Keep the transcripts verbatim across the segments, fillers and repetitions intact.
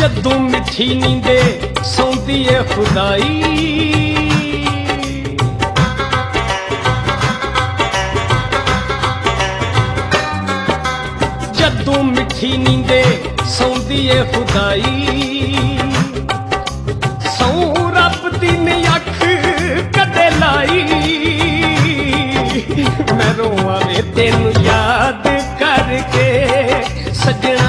जदों मिठी नींदे सौंदी ए खुदाई। जदों मिठी नींदे सौंदी ए खुदाई, सौ रब दी ने अख कदे लाई। मैं रोवां वे तेनू याद करके सजना,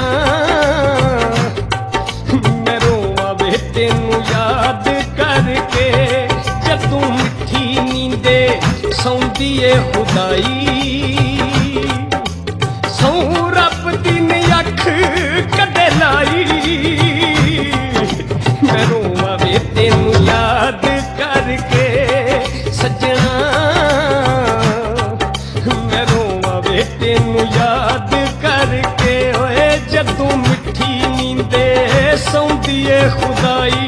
मैं रोवां वे तेनू याद करके। जदों मिठी नींदे सौंदी ए खुदाई, सौ रब दी ने अख कदे लाई। मैं रोवां वे तेनू याद करके सजना, मैं रोवां वे तेनू याद करके। ओए जदों मिठी नींदे सौंदी ए खुदाई।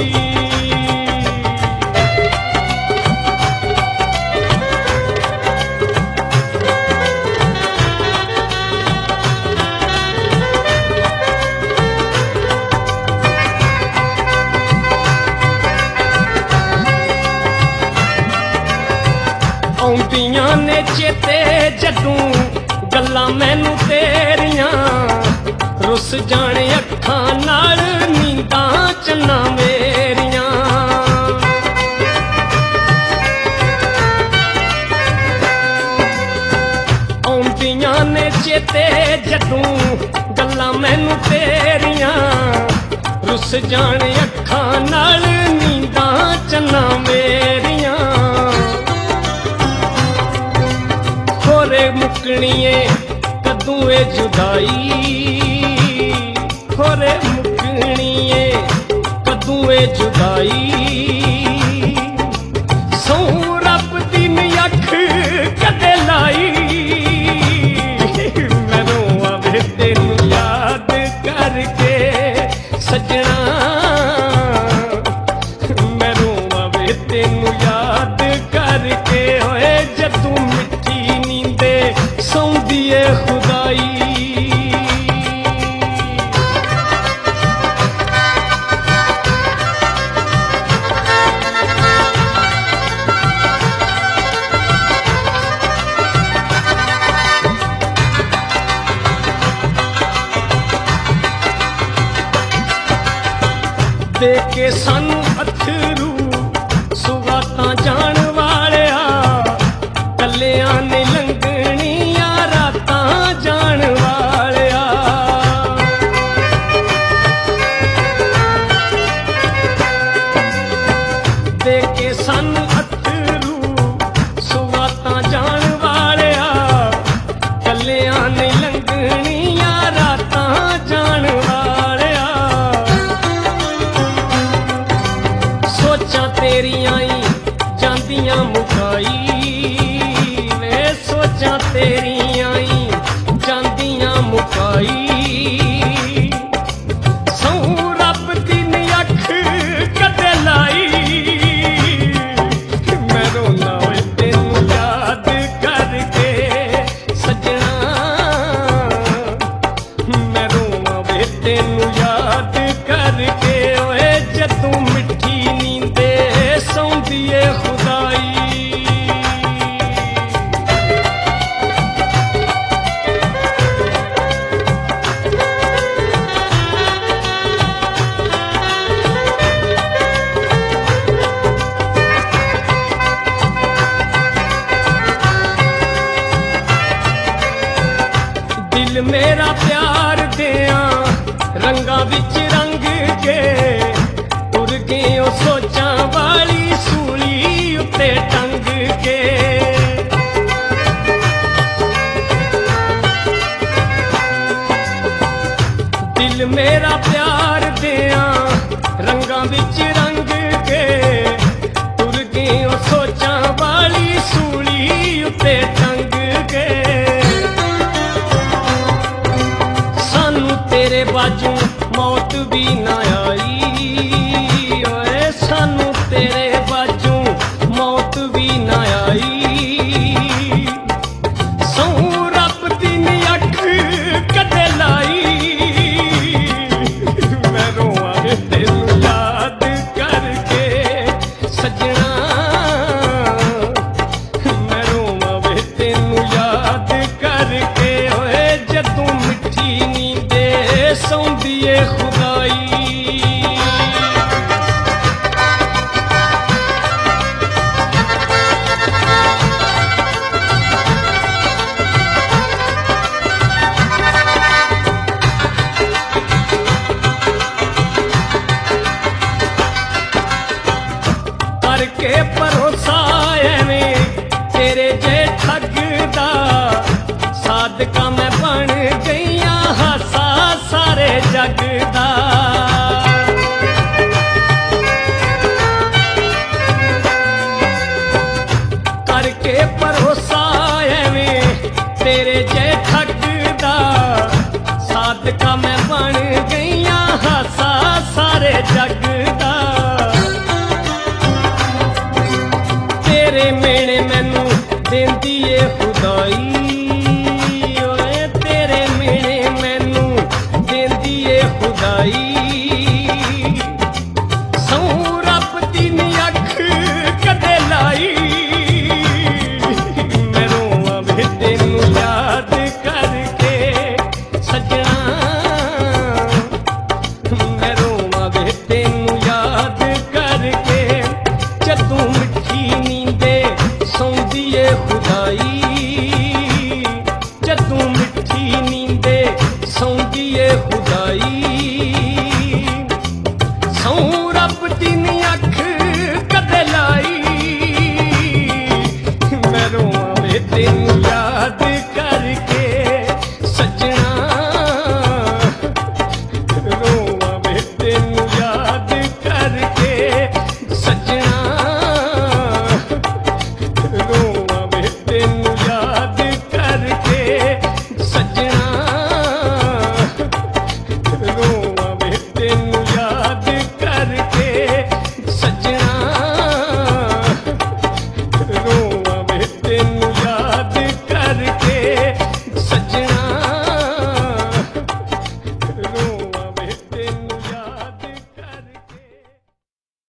आउंदियां ने चेते जदों गल्लां मैनू तेरियां, रुस जाने अखां नाल नींदां चन्ना मेरियां। आउंदियां ने चेते जदों गल्लां मैनू तेरियां, रुस जाने अखां नाल नींदां चन्ना मेरियां। होरे मुकणीए कदूं ए जुदाई, होरे मुकणीए कदूं ए जुदाई। सौ रब दी ने अख कदे लाई। मैं रोवां वे तेनू याद करके सजना, मैं रोवां वे तेनू याद करके। होए जदों मिठी नींदे सौंदी ए खुदाई। दे के सानू अथरू सुगातां जाण वालिया, कल्लियां ने लंघणियां रातां जाण वालिया। दे के सानू अथरू सुगातां जाण वालिया, कल्लियां ने लंघणियां रातां जाण वालिया। सोचां तेरियां ही जांदियां मुकाई, वे सोचां तेरियां ही जांदियां मुकाई। सौ रब दी ने अख कदे लाई। मैं रोना ओए तेनू याद करके सजना, मैं रोवां वे तेनू याद करके। ओए जदों मिठी नींदे सौंदी ए खुदाई। दिल मेरा प्यार दियां रंगां विच रंग के, तुर गए ओ सोचां वाली सूली उत्ते टंग के। दिल मेरा प्यार दियां रंगां विच रंग के, तुर गए ओ सोचां वाली सूली उत्ते टंग के। सानू तेरे बाजू मौत भी ना आई, ओए सानू तेरे बाजू मौत भी ना आई। सौ रब दी अख कदे लाई। मैं रोवां ਸੌਂਦੀ ਏ ਖੁਦਾਈ। ਕਰਕੇ ਭਰੋਸਾ ਐਵੇਂ ਤੇਰੇ ਜੇ ਠੱਗਦਾ, ਸਾਦਕਾ ਮੈਂ ਬਣ ਗਈਆਂ ਹਾਸਾ ਸਾਰੇ ਜੱਗ ਦਾ। ਕਰਕੇ ਭਰੋਸਾ ਐਵੇਂ ਤੇਰੇ ਜੇ ਠੱਗਦਾ, ਸਾਦਕਾ ਮੈਂ ਬਣ ਗਈਆਂ ਹਾਸਾ ਸਾਰੇ ਜੱਗ ਦਾ। ਤੇਰੇ ਮੇਣੇ ਮੈਨੂੰ ਦਿੰਦੀ ਏ ਖੁਦਾਈ, ਓਏ ਤੇਰੇ ਮੇਣੇ ਮੈਨੂੰ ਦਿੰਦੀ ਏ ਖੁਦਾਈ। ਸਹੁੰ ਰੱਬ ਦੀ ਨੀ ਅੱਖ ਕਦੇ ਲਾਈ, ਮੈਂ ਰੋਵਾਂ ਵੇ ਤੈਨੂੰ ਯਾਦ ਕਰਕੇ ਸੱਜਣਾ, ਮੈਂ ਰੋਵਾਂ ਵੇ ਤੈਨੂੰ ਯਾਦ ਕਰਕੇ। ਜਦੋਂ ਮਿੱਠੀ ਨੀਂਦੇ ਸੌਂਦੀ ਏ ਖੁਦਾਈ, ਜਦੋਂ ਮਿੱਠੀ ਨੀਂਦੇ ਸੌਂਦੀ ਏ ਖੁਦਾਈ। ਸਹੁੰ ਰੱਬ ਦੀ ਨੀ ਅੱਖ ਕਦੇ ਲਾਈ, ਮੈਂ ਰੋਵਾਂ ਵੇ ਤੈਨੂੰ ਯਾਦ